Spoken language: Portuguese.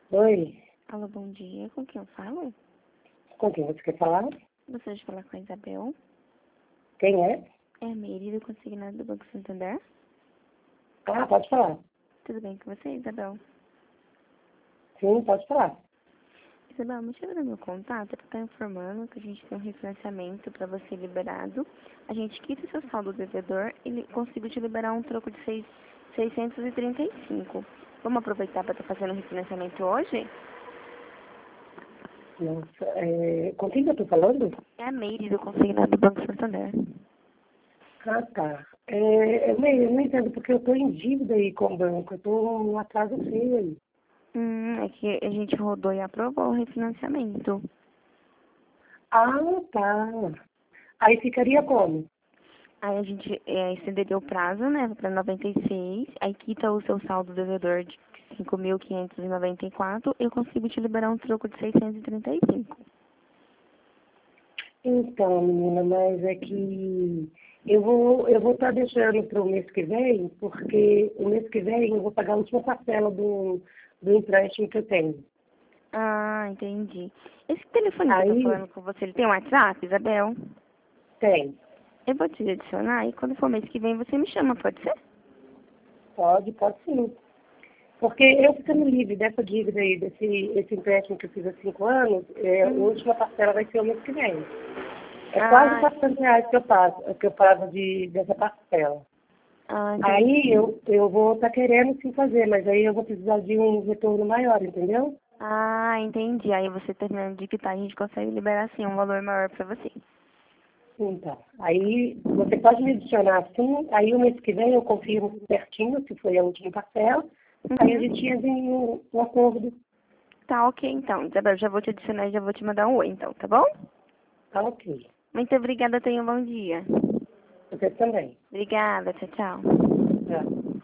Oi, Alô, bom dia. Com quem eu falo? com quem você quer falar? Gostaria de falar com a Isabel. Quem é? É a Meire do Consignado do Banco Santander. Ah, pode falar. Tudo bem com você, Isabel? Sim, pode falar. Isabel, o motivo do meu contato é para estar informando que a gente tem um refinanciamento para você liberado. A gente quita o seu saldo devedor e consigo te liberar um troco de 635. Vamos aproveitar para estar fazendo o refinanciamento hoje? Nossa, com quem que eu tô falando? É a Meire do Consignado do Banco Santander. Ah, tá. Eu não entendo porque eu tô em dívida aí com o banco. Eu tô num atraso feio aí. É que a gente rodou e aprovou o refinanciamento. Ah, tá. Aí ficaria como? Aí a gente estenderia o prazo, né, para 96, aí quita o seu saldo devedor de 5.594, eu consigo te liberar um troco de 635. Então, menina, mas é que eu vou estar deixando para o mês que vem, porque o mês que vem eu vou pagar a última parcela do empréstimo que eu tenho. Ah, entendi. Esse telefone que eu tô Aí, falando com você, ele tem um WhatsApp, Isabel? tem. Eu vou te adicionar e quando for mês que vem você me chama, pode ser? Pode sim. Porque eu ficando livre dessa dívida aí, esse empréstimo que eu fiz há 5 anos, a Uhum. última parcela vai ser o mês que vem. É quase Ah, R$ 400 que eu pago dessa parcela. entendi. Aí eu vou estar querendo sim fazer, mas aí eu vou precisar de um retorno maior, entendeu? Ah, entendi. Aí você terminando de quitar, a gente consegue liberar, sim, um valor maior pra você. Então, aí você pode me adicionar assim, aí o mês que vem eu confirmo certinho se foi a última parcela, aí a Uhum. gente entra em um acordo. Tá ok, então. Isabel, já vou te adicionar e já vou te mandar um oi, então, tá bom? Tá ok. Muito obrigada, tenha um bom dia. Você também. Obrigada, tchau, tchau. Tá.